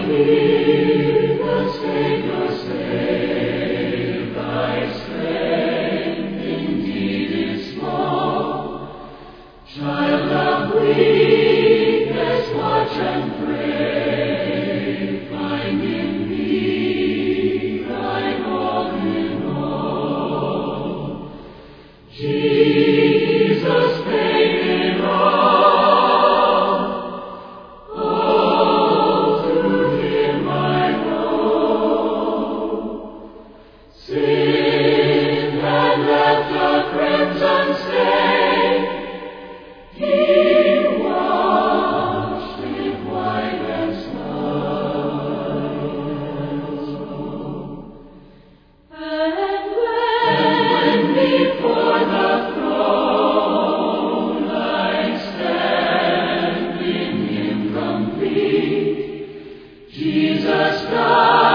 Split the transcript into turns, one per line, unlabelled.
He, the Savior, save thy strength indeed is small. Child of weakness, watch and pray. Find in me thine all in all. Jesus paid it all. Oh, to Him I owe. Sin had left a crimson stain. He washed it white as snow. And when before the throne I stand in Him complete, Jesus died.